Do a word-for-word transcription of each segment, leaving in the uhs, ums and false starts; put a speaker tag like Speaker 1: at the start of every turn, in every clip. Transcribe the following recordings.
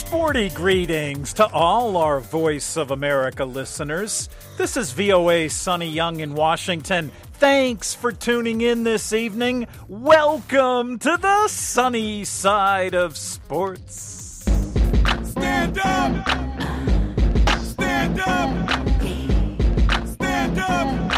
Speaker 1: Sporty greetings to all our Voice of America listeners. This is V O A's Sonny Young in Washington. Thanks for tuning in this evening. Welcome to the sunny side of sports.
Speaker 2: Stand up! Stand up! Stand up!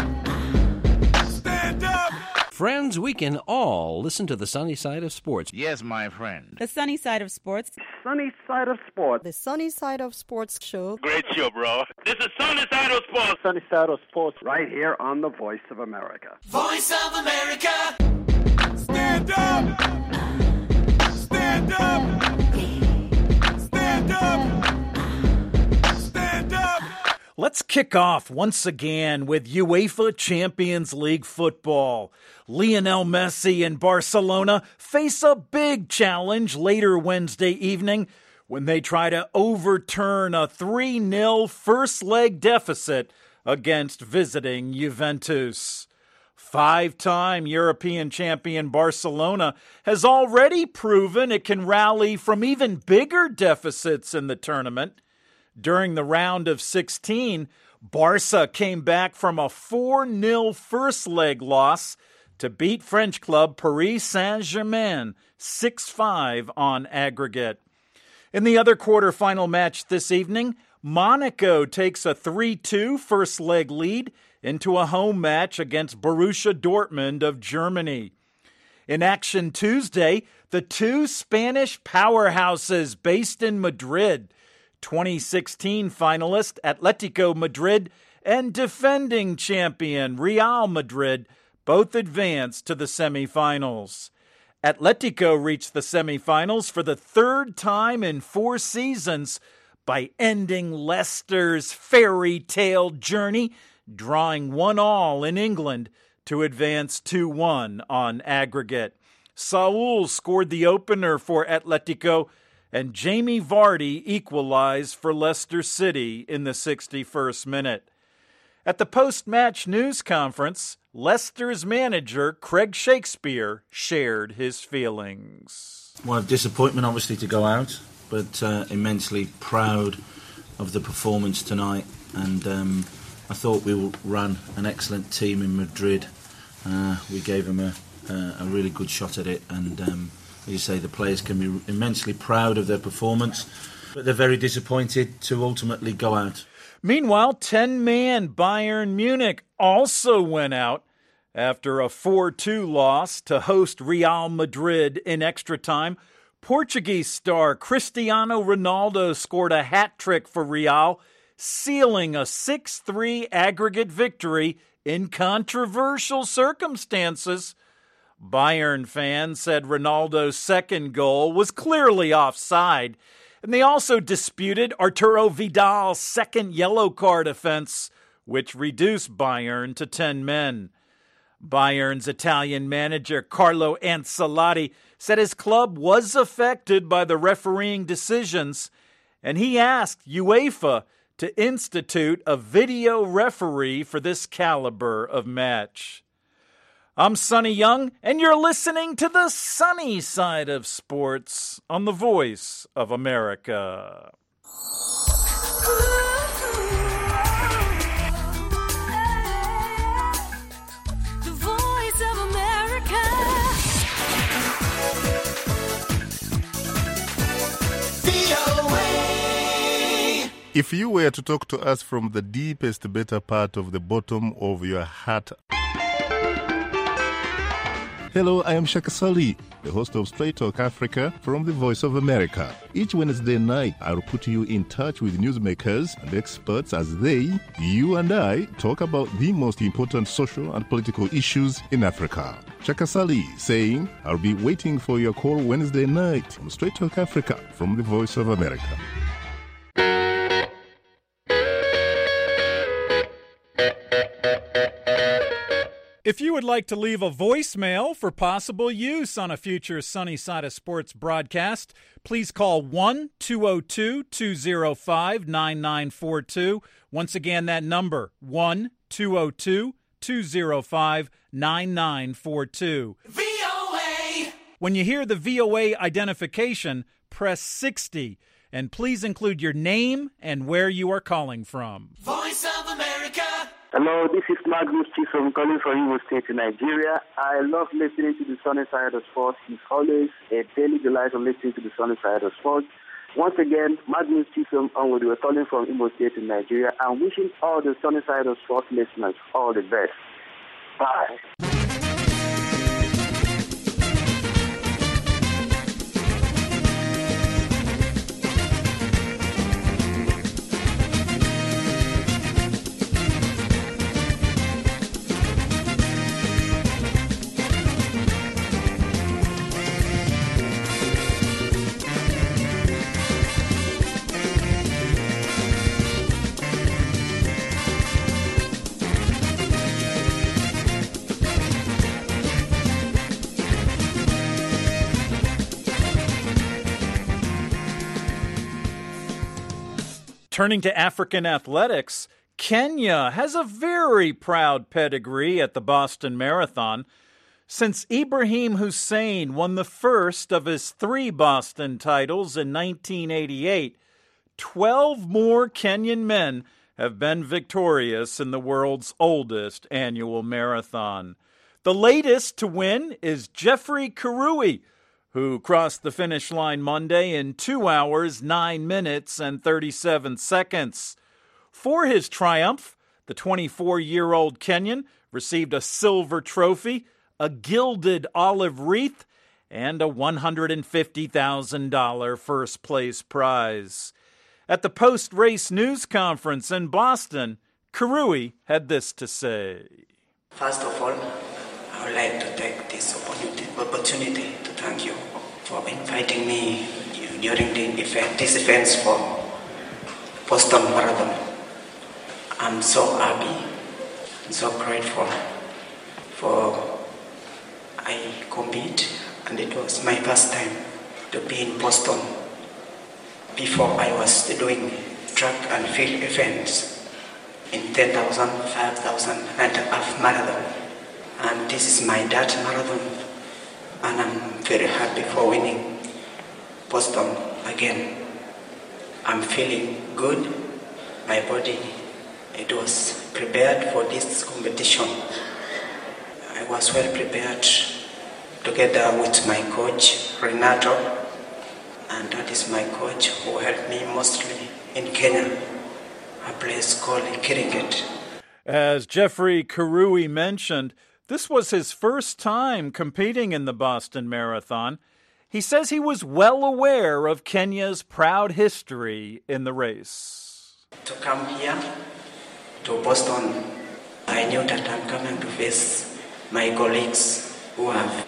Speaker 2: Stand up!
Speaker 3: Friends, we can all listen to the sunny side of sports.
Speaker 4: Yes, my friend.
Speaker 5: The sunny side of sports.
Speaker 6: Sunny side of sports.
Speaker 7: The Sunny Side of Sports show.
Speaker 4: Great show, bro. This is Sunny Side of Sports.
Speaker 6: Sunny side of sports right here on the Voice of America.
Speaker 2: Voice of America! Stand up! Stand up! Stand up! Stand up!
Speaker 1: Let's kick off once again with UEFA Champions League football. Lionel Messi and Barcelona face a big challenge later Wednesday evening when they try to overturn a three nil first leg deficit against visiting Juventus. Five-time European champion Barcelona has already proven it can rally from even bigger deficits in the tournament. During the round of sixteen, Barca came back from a four nil first leg loss to beat French club Paris Saint-Germain six five on aggregate. In the other quarterfinal match this evening, Monaco takes a three two first leg lead into a home match against Borussia Dortmund of Germany. In action Tuesday, the two Spanish powerhouses based in Madrid, twenty sixteen finalist Atletico Madrid and defending champion Real Madrid, both advanced to the semifinals. Atletico reached the semifinals for the third time in four seasons by ending Leicester's fairy tale journey, drawing one all in England to advance two one on aggregate. Saul scored the opener for Atletico, and Jamie Vardy equalized for Leicester City in the sixty-first minute. At the post-match news conference, Leicester's manager, Craig Shakespeare, shared his feelings.
Speaker 8: Well, disappointment obviously to go out, but uh, immensely proud of the performance tonight. And um, I thought we ran an excellent team in Madrid. Uh, we gave them a, a, a really good shot at it, and um, as you say, the players can be immensely proud of their performance, but they're very disappointed to ultimately go out.
Speaker 1: Meanwhile, ten-man Bayern Munich also went out after a four two loss to host Real Madrid in extra time. Portuguese star Cristiano Ronaldo scored a hat-trick for Real, sealing a six three aggregate victory in controversial circumstances. Bayern fans said Ronaldo's second goal was clearly offside, and they also disputed Arturo Vidal's second yellow card offense, which reduced Bayern to ten men. Bayern's Italian manager Carlo Ancelotti said his club was affected by the refereeing decisions, and he asked UEFA to institute a video referee for this caliber of match. I'm Sonny Young, and you're listening to the sunny side of sports on the Voice of America.
Speaker 2: The Voice of America. V O A.
Speaker 9: If you were to talk to us from the deepest, better part of the bottom of your heart. Hello, I am Shaka Sali, the host of Straight Talk Africa from the Voice of America. Each Wednesday night, I'll put you in touch with newsmakers and experts as they, you and I, talk about the most important social and political issues in Africa. Shaka Sali saying, I'll be waiting for your call Wednesday night on Straight Talk Africa from the Voice of America.
Speaker 1: If you would like to leave a voicemail for possible use on a future Sunny Side of Sports broadcast, please call one two oh two, two oh five, nine nine four two. Once again, that number, one two oh two, two oh five, nine nine four two.
Speaker 2: V O A.
Speaker 1: When you hear the V O A identification, press sixty. And please include your name and where you are calling from.
Speaker 2: Voice of America.
Speaker 5: Hello, this is Magnus Chisom calling from Imo State in Nigeria. I love listening to the Sunny Side of Sports. It's always a daily delight of listening to the Sunny Side of Sports. Once again, Magnus Chisom, and we were calling from Imo State in Nigeria. I'm wishing all the Sunny Side of Sports listeners all the best. Bye.
Speaker 1: Turning to African athletics, Kenya has a very proud pedigree at the Boston Marathon. Since Ibrahim Hussein won the first of his three Boston titles in nineteen eighty-eight, twelve more Kenyan men have been victorious in the world's oldest annual marathon. The latest to win is Jeffrey Kirui, who crossed the finish line Monday in two hours, nine minutes, and thirty-seven seconds. For his triumph, the twenty-four-year-old Kenyan received a silver trophy, a gilded olive wreath, and a one hundred fifty thousand dollars first-place prize. At the post-race news conference in Boston, Kirui had this to say.
Speaker 10: First of all, I would like to take this opportunity, opportunity to thank you for inviting me during the event, this event for Boston Marathon. I'm so happy and so grateful for I compete, and it was my first time to be in Boston. Before I was doing track and field events in ten thousand, five thousand, and a half marathon. And this is my third marathon, and I'm very happy for winning Boston again. I'm feeling good. My body, it was prepared for this competition. I was well prepared together with my coach, Renato, and that is my coach who helped me mostly in Kenya, a place called Kiringet.
Speaker 1: As Jeffrey Kirui mentioned, this was his first time competing in the Boston Marathon. He says he was well aware of Kenya's proud history in the race.
Speaker 10: To come here to Boston, I knew that I'm coming to face my colleagues who have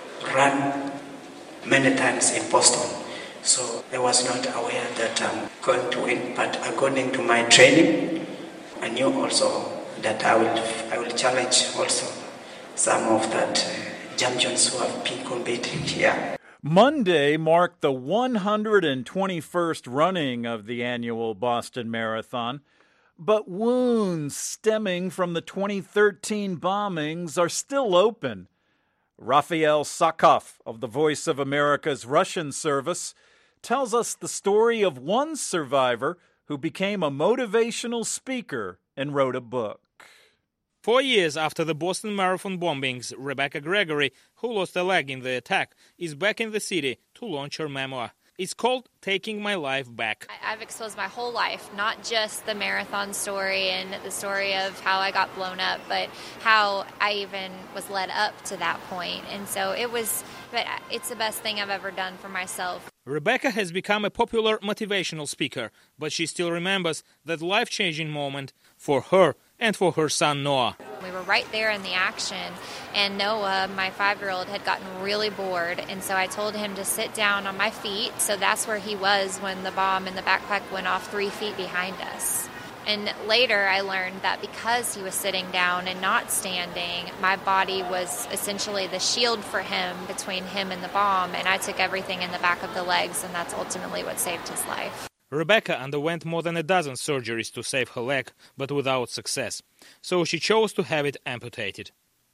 Speaker 10: run many times in Boston. So I was not aware that I'm going to win, but according to my training, I knew also that I will, I will challenge also some of that uh, champions who have been competing here.
Speaker 1: Monday marked the one hundred twenty-first running of the annual Boston Marathon, but wounds stemming from the twenty thirteen bombings are still open. Raphael Sakov of the Voice of America's Russian service tells us the story of one survivor who became a motivational speaker and wrote a book.
Speaker 11: Four years after the Boston Marathon bombings, Rebecca Gregory, who lost a leg in the attack, is back in the city to launch her memoir. It's called Taking My Life Back.
Speaker 12: I've exposed my whole life, not just the marathon story and the story of how I got blown up, but how I even was led up to that point. And so it was, but it's the best thing I've ever done for myself.
Speaker 11: Rebecca has become a popular motivational speaker, but she still remembers that life-changing moment for her and for her son Noah.
Speaker 12: We were right there in the action, and Noah, my five-year-old, had gotten really bored, and so I told him to sit down on my feet, so that's where he was when the bomb in the backpack went off three feet behind us. And later I learned that because he was sitting down and not standing, my body was essentially the shield for him between him and the bomb, and I took everything in the back of the legs, and that's ultimately what saved his life.
Speaker 11: Rebecca underwent more than a dozen surgeries to save her leg, but without success. So she chose to have it amputated.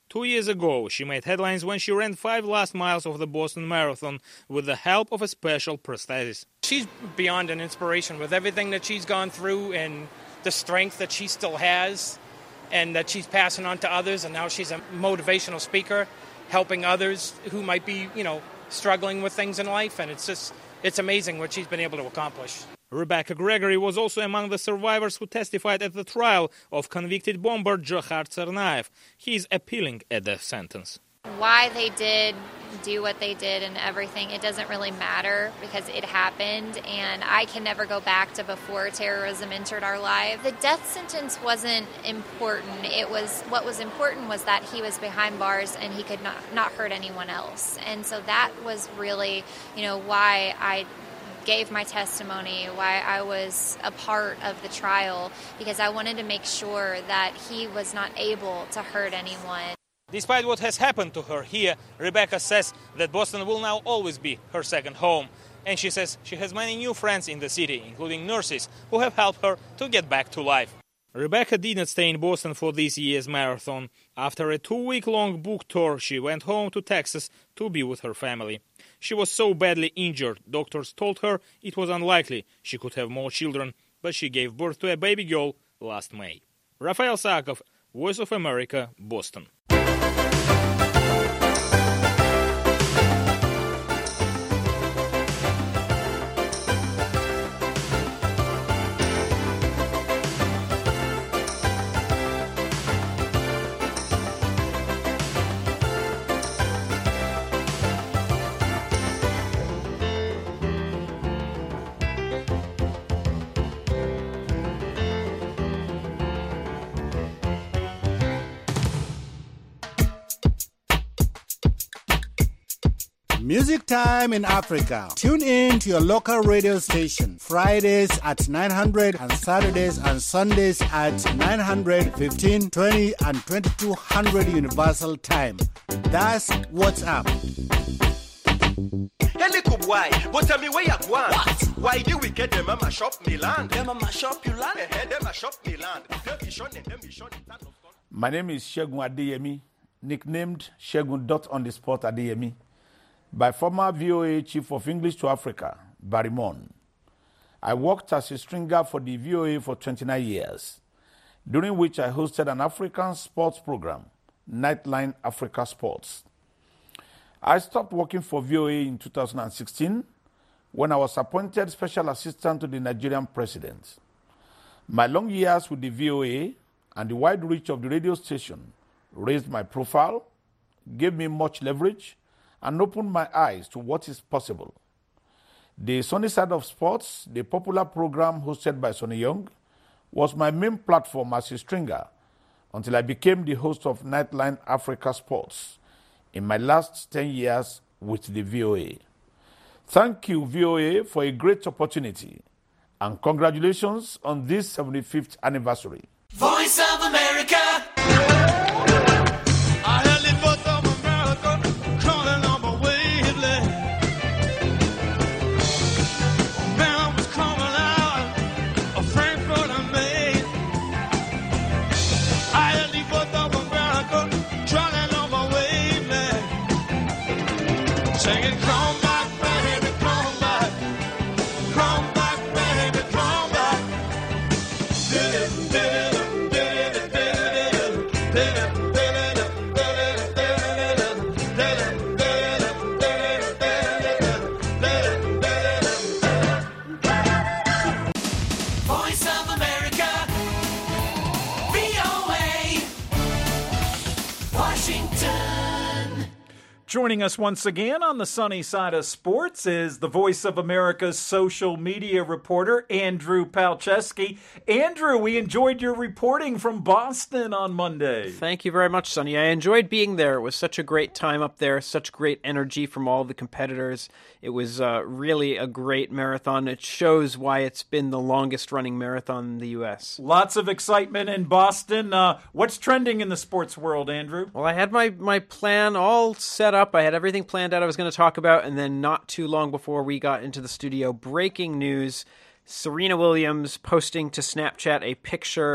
Speaker 11: Two years ago, she made headlines when she ran five last miles of the Boston Marathon with the help of a special prosthesis.
Speaker 13: She's beyond an inspiration with everything that she's gone through and the strength that she still has and that she's passing on to others. And now she's a motivational speaker, helping others who might be, you know, struggling with things in life. And it's just, it's amazing what she's been able to accomplish.
Speaker 11: Rebecca Gregory was also among the survivors who testified at the trial of convicted bomber Dzhokhar Tsarnaev. He is appealing a death sentence.
Speaker 12: Why they did do what they did and everything, it doesn't really matter because it happened, and I can never go back to before terrorism entered our lives. The death sentence wasn't important. It was what was important was that he was behind bars and he could not, not hurt anyone else. And so that was really, you know, why I gave my testimony, why I was a part of the trial, because I wanted to make sure that he was not able to hurt anyone.
Speaker 11: Despite what has happened to her here, Rebecca says that Boston will now always be her second home. And she says she has many new friends in the city, including nurses, who have helped her to get back to life. Rebecca did not stay in Boston for this year's marathon. After a two-week-long book tour, she went home to Texas to be with her family. She was so badly injured, doctors told her it was unlikely she could have more children, but she gave birth to a baby girl last May. Rafael Sakov, Voice of America, Boston.
Speaker 14: Music time in Africa. Tune in to your local radio station. Fridays at nine hundred and Saturdays and Sundays at nine hundred, fifteen, twenty and twenty-two hundred Universal Time. That's what's up.
Speaker 15: Hey, little boy, but tell me where you going? What? Why do we get them mama shop me land? Them mama shop you land? Hey, them mama shop me land.
Speaker 16: My name is Shegun Adeyemi, nicknamed Shegun Dot on the spot Adeyemi, by former V O A Chief of English to Africa, Barry Mon. I worked as a stringer for the V O A for twenty-nine years, during which I hosted an African sports program, Nightline Africa Sports. I stopped working for V O A in two thousand sixteen when I was appointed Special Assistant to the Nigerian President. My long years with the V O A and the wide reach of the radio station raised my profile, gave me much leverage, and opened my eyes to what is possible. The Sunny Side of Sports, the popular program hosted by Sonny Young, was my main platform as a stringer until I became the host of Nightline Africa Sports in my last ten years with the V O A. Thank you, V O A, for a great opportunity, and congratulations on this seventy-fifth anniversary.
Speaker 2: Voice of America.
Speaker 1: Joining us once again on the sunny side of sports is the Voice of America's social media reporter, Andrew Palczewski. Andrew, we enjoyed your reporting from Boston on Monday.
Speaker 17: Thank you very much, Sonny. I enjoyed being there. It was such a great time up there, such great energy from all the competitors. It was uh, really a great marathon. It shows why it's been the longest-running marathon in the U S.
Speaker 1: Lots of excitement in Boston. Uh, what's trending in the sports world, Andrew?
Speaker 17: Well, I had my, my plan all set up. I had everything planned out I was going to talk about, and then not too long before we got into the studio, breaking news, Serena Williams posting to Snapchat a picture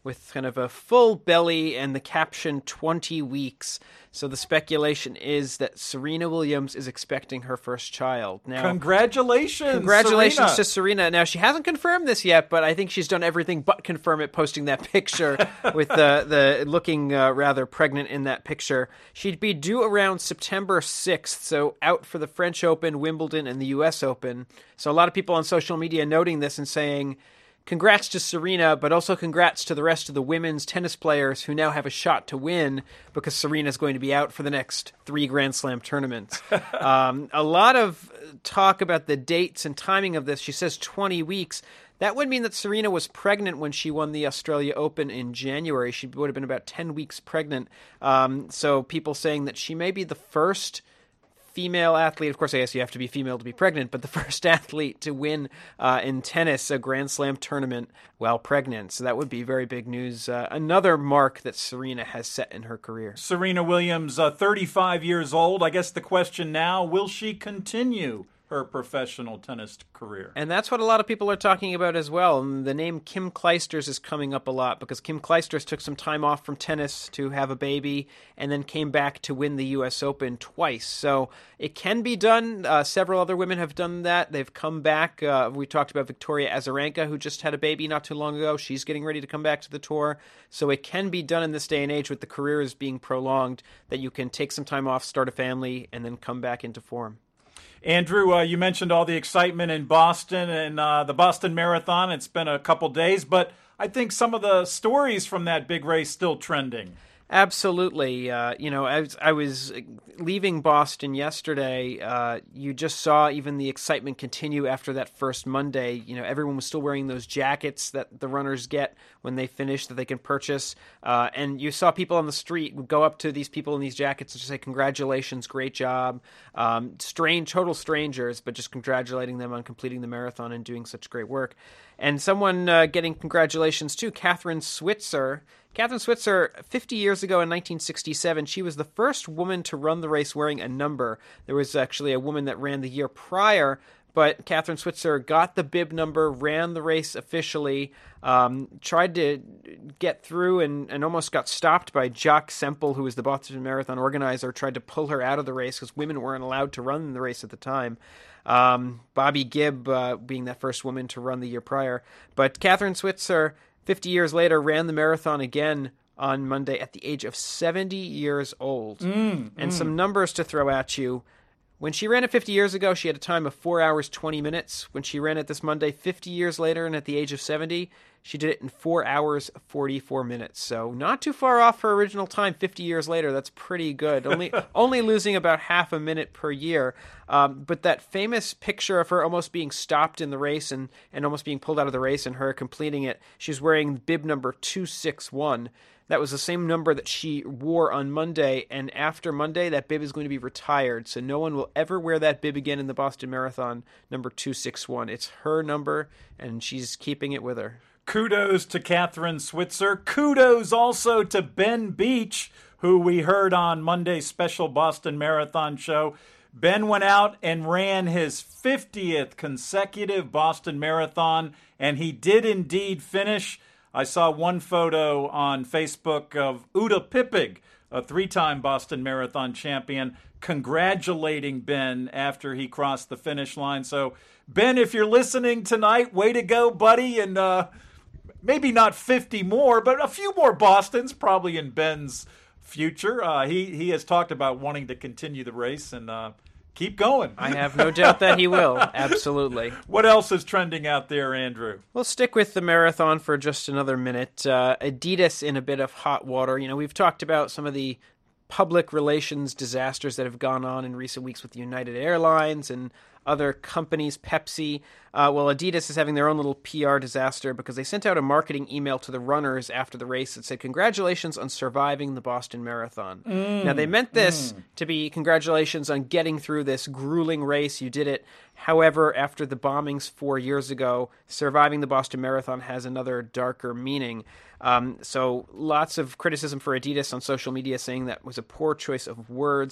Speaker 17: with kind of a full belly and the caption twenty weeks. So the speculation is that Serena Williams is expecting her first child. Now,
Speaker 1: congratulations,
Speaker 17: Congratulations
Speaker 1: Serena.
Speaker 17: to Serena. Now, she hasn't confirmed this yet, but I think she's done everything but confirm it, posting that picture with the, the looking uh, rather pregnant in that picture. She'd be due around September sixth, so out for the French Open, Wimbledon, and the U S Open. So a lot of people on social media noting this and saying, congrats to Serena, but also congrats to the rest of the women's tennis players who now have a shot to win because Serena's going to be out for the next three Grand Slam tournaments. um, a lot of talk about the dates and timing of this. She says twenty weeks. That would mean that Serena was pregnant when she won the Australia Open in January. She would have been about ten weeks pregnant. Um, so people saying that she may be the first female athlete, of course I guess you have to be female to be pregnant, but the first athlete to win uh, in tennis a Grand Slam tournament while pregnant. So that would be very big news. Uh, another mark that Serena has set in her career.
Speaker 1: Serena Williams, uh, thirty-five years old. I guess the question now, will she continue her professional tennis career?
Speaker 17: And that's what a lot of people are talking about as well. And the name Kim Clijsters is coming up a lot because Kim Clijsters took some time off from tennis to have a baby and then came back to win the U S Open twice. So it can be done. Uh, several other women have done that. They've come back. Uh, we talked about Victoria Azarenka, who just had a baby not too long ago. She's getting ready to come back to the tour. So it can be done in this day and age with the careers being prolonged, that you can take some time off, start a family, and then come back into form.
Speaker 1: Andrew, uh, you mentioned all the excitement in Boston and uh, the Boston Marathon. It's been a couple days, but I think some of the stories from that big race still trending.
Speaker 17: Absolutely. Uh, you know, as I was leaving Boston yesterday, uh, you just saw even the excitement continue after that first Monday. You know, everyone was still wearing those jackets that the runners get when they finish that they can purchase. Uh, and you saw people on the street go up to these people in these jackets and just say, congratulations, great job. Um, strange, total strangers, but just congratulating them on completing the marathon and doing such great work. And someone uh, getting congratulations too, Catherine Switzer. Catherine Switzer, fifty years ago in nineteen sixty-seven, she was the first woman to run the race wearing a number. There was actually a woman that ran the year prior, but Catherine Switzer got the bib number, ran the race officially, um, tried to get through and, and almost got stopped by Jacques Semple, who was the Boston Marathon organizer, tried to pull her out of the race because women weren't allowed to run the race at the time. Um, Bobby Gibb uh, being that first woman to run the year prior. But Catherine Switzer, fifty years later, ran the marathon again on Monday at the age of seventy years old.
Speaker 1: Mm,
Speaker 17: and
Speaker 1: mm.
Speaker 17: some numbers to throw at you. When she ran it fifty years ago, she had a time of four hours, twenty minutes. When she ran it this Monday, fifty years later, and at the age of seventy, she did it in four hours, forty-four minutes. So not too far off her original time fifty years later. That's pretty good. Only only losing about half a minute per year. Um, but that famous picture of her almost being stopped in the race and, and almost being pulled out of the race and her completing it, she's wearing bib number two sixty-one. That was the same number that she wore on Monday, and after Monday, that bib is going to be retired, so no one will ever wear that bib again in the Boston Marathon, number two sixty-one. It's her number, and she's keeping it with her.
Speaker 1: Kudos to Catherine Switzer. Kudos also to Ben Beach, who we heard on Monday's special Boston Marathon show. Ben went out and ran his fiftieth consecutive Boston Marathon, and he did indeed finish. I saw one photo on Facebook of Uta Pippig, a three-time Boston Marathon champion, congratulating Ben after he crossed the finish line. So, Ben, if you're listening tonight, way to go, buddy, and uh, maybe not fifty more, but a few more Bostons probably in Ben's future. Uh, he, he has talked about wanting to continue the race, and uh, keep going.
Speaker 17: I have no doubt that he will. Absolutely.
Speaker 1: What else is trending out there, Andrew?
Speaker 17: We'll stick with the marathon for just another minute. Uh, Adidas in a bit of hot water. You know, we've talked about some of the public relations disasters that have gone on in recent weeks with United Airlines and other companies, Pepsi. Uh, well, Adidas is having their own little P R disaster because they sent out a marketing email to the runners after the race that said, congratulations on surviving the Boston Marathon.
Speaker 1: Mm,
Speaker 17: now, they meant this
Speaker 1: mm.
Speaker 17: to be congratulations on getting through this grueling race. You did it. However, after the bombings four years ago, surviving the Boston Marathon has another darker meaning. Um, so lots of criticism for Adidas on social media saying that was a poor choice of words.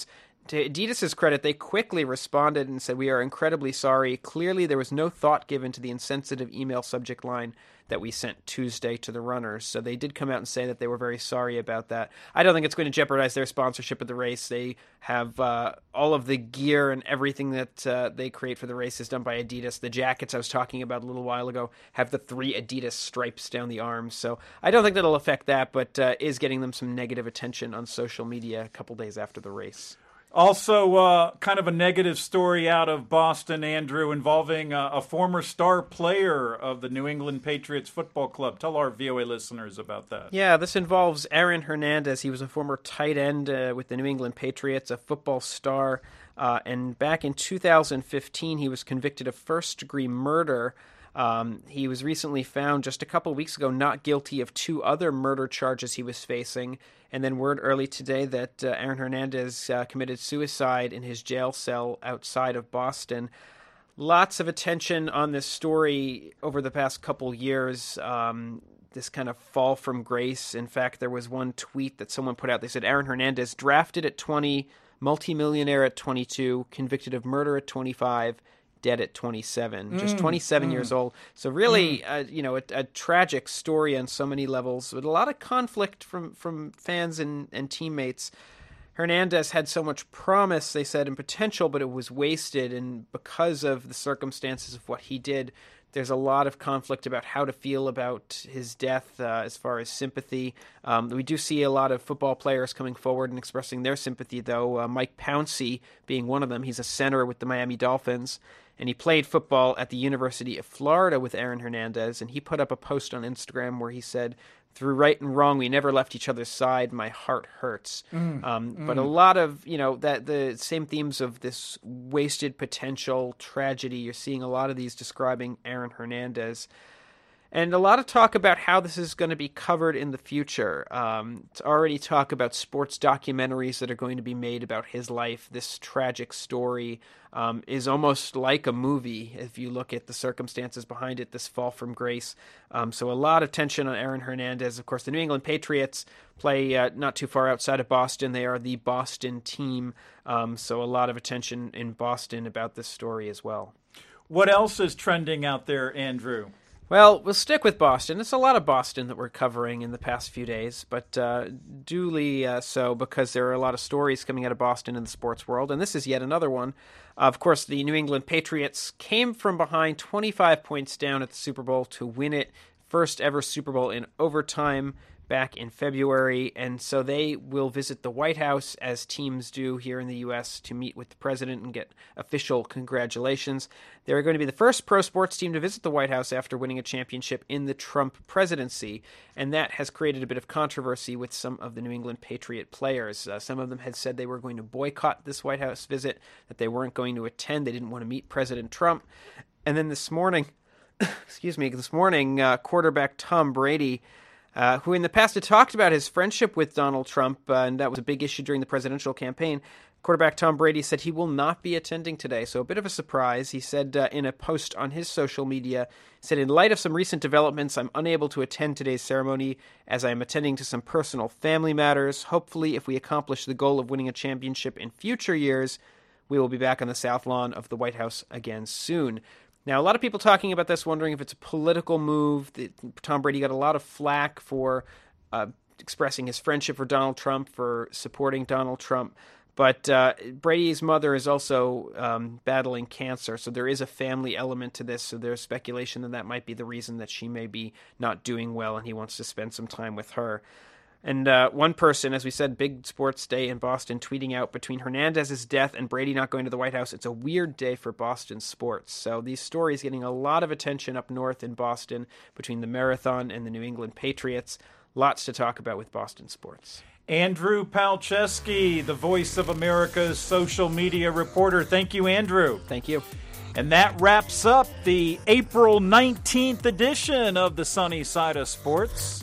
Speaker 17: to Adidas' credit, they quickly responded and said, "We are incredibly sorry. Clearly, there was no thought given to the insensitive email subject line that we sent Tuesday to the runners." So they did come out and say that they were very sorry about that. I don't think it's going to jeopardize their sponsorship of the race. They have uh, all of the gear and everything that uh, they create for the race is done by Adidas. The jackets I was talking about a little while ago have the three Adidas stripes down the arms. So I don't think that'll affect that, but uh, is getting them some negative attention on social media a couple days after the race.
Speaker 1: Also, uh, kind of a negative story out of Boston, Andrew, involving uh, a former star player of the New England Patriots Football Club. Tell our V O A listeners about that.
Speaker 17: Yeah, this involves Aaron Hernandez. He was a former tight end uh, with the New England Patriots, a football star. Uh, and back in two thousand fifteen, he was convicted of first-degree murder. Um, he was recently found just a couple weeks ago not guilty of two other murder charges he was facing. And then word early today that uh, Aaron Hernandez uh, committed suicide in his jail cell outside of Boston. Lots of attention on this story over the past couple years, um, this kind of fall from grace. In fact, there was one tweet that someone put out. They said, Aaron Hernandez, drafted at twenty, multimillionaire at twenty-two, convicted of murder at twenty-five, dead at twenty-seven, just
Speaker 1: Mm,
Speaker 17: twenty-seven
Speaker 1: mm.
Speaker 17: years old. So really,
Speaker 1: Mm.
Speaker 17: uh, you know, a, a tragic story on so many levels, with a lot of conflict from, from fans and, and teammates. Hernandez had so much promise, they said, and potential, but it was wasted. And because of the circumstances of what he did, there's a lot of conflict about how to feel about his death uh, as far as sympathy. Um, we do see a lot of football players coming forward and expressing their sympathy, though. Uh, Mike Pouncey being one of them. He's a center with the Miami Dolphins, and he played football at the University of Florida with Aaron Hernandez, and he put up a post on Instagram where he said, "Through right and wrong, we never left each other's side. My heart hurts."
Speaker 1: Mm,
Speaker 17: um,
Speaker 1: mm.
Speaker 17: But a lot of, you know, that the same themes of this wasted potential, tragedy, you're seeing a lot of these describing Aaron Hernandez. And a lot of talk about how this is going to be covered in the future. Um, it's already talk about sports documentaries that are going to be made about his life. This tragic story um, is almost like a movie if you look at the circumstances behind it, this fall from grace. Um, so a lot of tension on Aaron Hernandez. Of course, the New England Patriots play uh, not too far outside of Boston. They are the Boston team. Um, so a lot of attention in Boston about this story as well.
Speaker 1: What else is trending out there, Andrew?
Speaker 17: Well, we'll stick with Boston. It's a lot of Boston that we're covering in the past few days, but uh, duly uh, so because there are a lot of stories coming out of Boston in the sports world, and this is yet another one. Of course, the New England Patriots came from behind twenty-five points down at the Super Bowl to win it. First ever Super Bowl in overtime back in February, and so they will visit the White House, as teams do here in the U S, to meet with the president and get official congratulations. They're going to be the first pro sports team to visit the White House after winning a championship in the Trump presidency, and that has created a bit of controversy with some of the New England Patriot players. Uh, some of them had said they were going to boycott this White House visit, that they weren't going to attend, they didn't want to meet President Trump. And then this morning, excuse me, this morning, uh, quarterback Tom Brady, Uh, who in the past had talked about his friendship with Donald Trump, uh, and that was a big issue during the presidential campaign. Quarterback Tom Brady said he will not be attending today, so a bit of a surprise. He said uh, in a post on his social media, said, "In light of some recent developments, I'm unable to attend today's ceremony as I am attending to some personal family matters. Hopefully, if we accomplish the goal of winning a championship in future years, we will be back on the South Lawn of the White House again soon." Now, a lot of people talking about this, wondering if it's a political move. Tom Brady got a lot of flack for uh, expressing his friendship for Donald Trump, for supporting Donald Trump. But uh, Brady's mother is also um, battling cancer, so there is a family element to this. So there's speculation that that might be the reason that she may be not doing well, and he wants to spend some time with her. And uh, one person, as we said, big sports day in Boston, tweeting out, between Hernandez's death and Brady not going to the White House, it's a weird day for Boston sports. So these stories getting a lot of attention up north in Boston between the Marathon and the New England Patriots. Lots to talk about with Boston sports.
Speaker 1: Andrew Palczewski, the Voice of America's social media reporter. Thank you, Andrew.
Speaker 17: Thank you.
Speaker 1: And that wraps up the April nineteenth edition of the Sunny Side of Sports.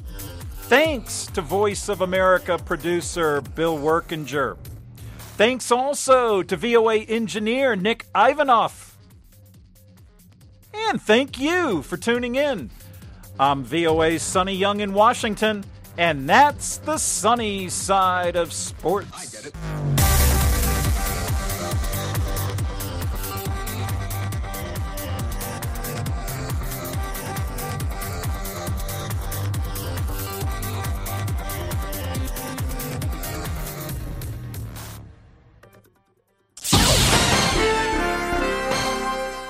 Speaker 1: Thanks to Voice of America producer Bill Workinger. Thanks also to V O A engineer Nick Ivanoff. And thank you for tuning in. I'm V O A's Sonny Young in Washington, and that's the Sunny Side of Sports.
Speaker 15: I get it.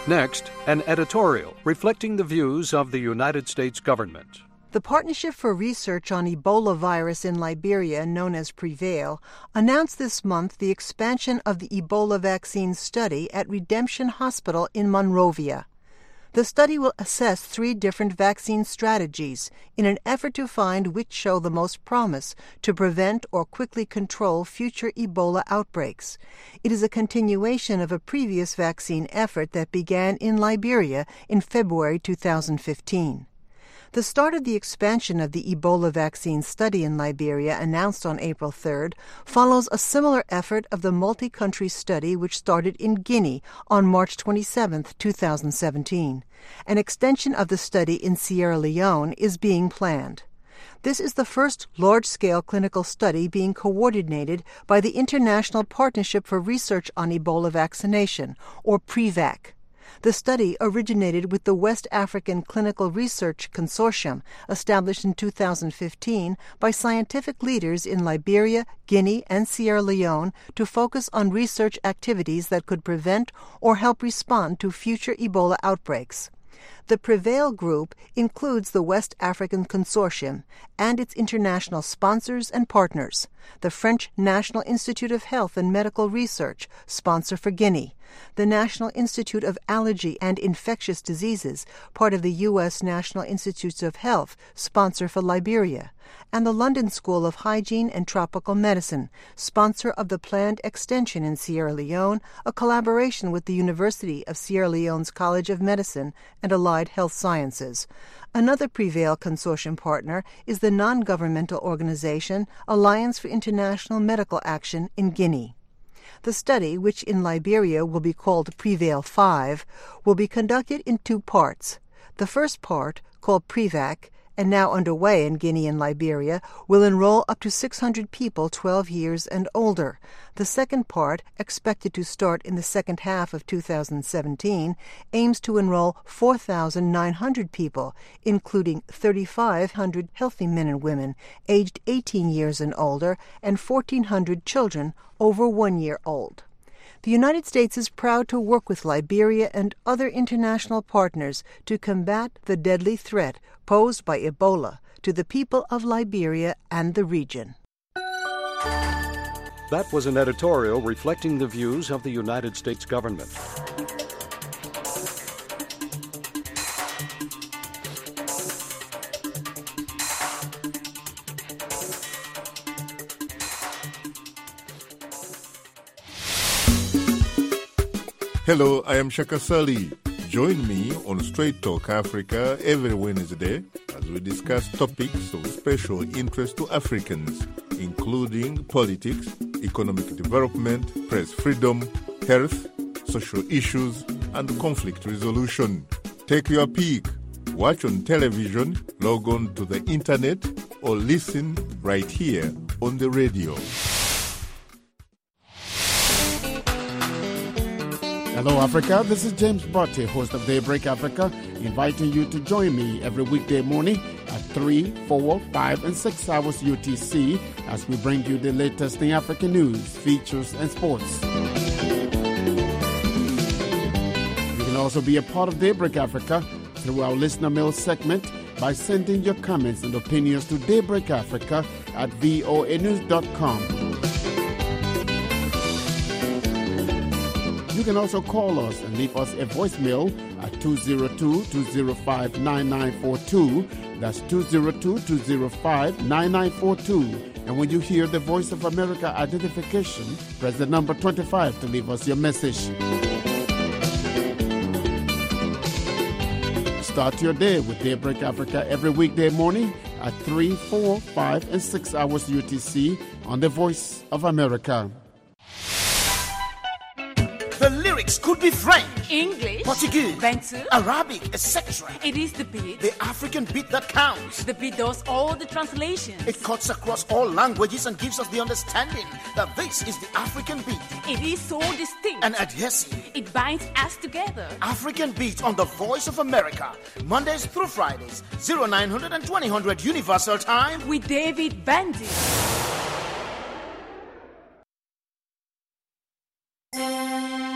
Speaker 18: Next, an editorial reflecting the views of the United States government.
Speaker 19: The Partnership for Research on Ebola Virus in Liberia, known as PREVAIL, announced this month the expansion of the Ebola vaccine study at Redemption Hospital in Monrovia. The study will assess three different vaccine strategies in an effort to find which show the most promise to prevent or quickly control future Ebola outbreaks. It is a continuation of a previous vaccine effort that began in Liberia in February two thousand fifteen. The start of the expansion of the Ebola vaccine study in Liberia, announced on April third, follows a similar effort of the multi-country study which started in Guinea on March twenty-seventh, two thousand seventeen. An extension of the study in Sierra Leone is being planned. This is the first large-scale clinical study being coordinated by the International Partnership for Research on Ebola Vaccination, or PREVAC. The study originated with the West African Clinical Research Consortium, established in two thousand fifteen by scientific leaders in Liberia, Guinea, and Sierra Leone to focus on research activities that could prevent or help respond to future Ebola outbreaks. The PREVAIL group includes the West African Consortium and its international sponsors and partners, the French National Institute of Health and Medical Research, sponsor for Guinea, the National Institute of Allergy and Infectious Diseases, part of the U S National Institutes of Health, sponsor for Liberia, and the London School of Hygiene and Tropical Medicine, sponsor of the planned extension in Sierra Leone, a collaboration with the University of Sierra Leone's College of Medicine and Allied Health Sciences. Another PREVAIL consortium partner is the non-governmental organization Alliance for International Medical Action in Guinea. The study, which in Liberia will be called PREVAIL five, will be conducted in two parts. The first part, called PREVAC, and now underway in Guinea and Liberia, will enroll up to six hundred people twelve years and older. The second part, expected to start in the second half of two thousand seventeen, aims to enroll four thousand nine hundred people, including three thousand five hundred healthy men and women aged eighteen years and older and fourteen hundred children over one year old. The United States is proud to work with Liberia and other international partners to combat the deadly threat posed by Ebola to the people of Liberia and the region.
Speaker 18: That was an editorial reflecting the views of the United States government.
Speaker 9: Hello, I am Shaka Sali. Join me on Straight Talk Africa every Wednesday as we discuss topics of special interest to Africans, including politics, economic development, press freedom, health, social issues, and conflict resolution. Take your pick. Watch on television, log on to the internet, or listen right here on the radio.
Speaker 20: Hello, Africa. This is James Botte, host of Daybreak Africa, inviting you to join me every weekday morning at three, four, five, and six hours U T C as we bring you the latest in African news, features, and sports. You can also be a part of Daybreak Africa through our listener mail segment by sending your comments and opinions to Daybreak Africa at voa news dot com. You can also call us and leave us a voicemail at two oh two, two oh five, nine nine four two. That's two oh two, two oh five, nine nine four two. And when you hear the Voice of America identification, press the number twenty-five to leave us your message. Start your day with Daybreak Africa every weekday morning at three, four, five, and six hours U T C on the Voice of America.
Speaker 2: The lyrics could be French,
Speaker 21: English,
Speaker 2: Portuguese,
Speaker 21: Bantu,
Speaker 2: Arabic, et cetera.
Speaker 21: It is the beat.
Speaker 2: The African beat that counts.
Speaker 21: The beat does all the translations.
Speaker 2: It cuts across all languages and gives us the understanding that this is the African beat.
Speaker 21: It is so distinct
Speaker 2: and adhesive.
Speaker 21: It binds us together.
Speaker 2: African beat on the Voice of America, Mondays through Fridays, oh nine hundred and twenty hundred Universal Time
Speaker 21: with David Bandy.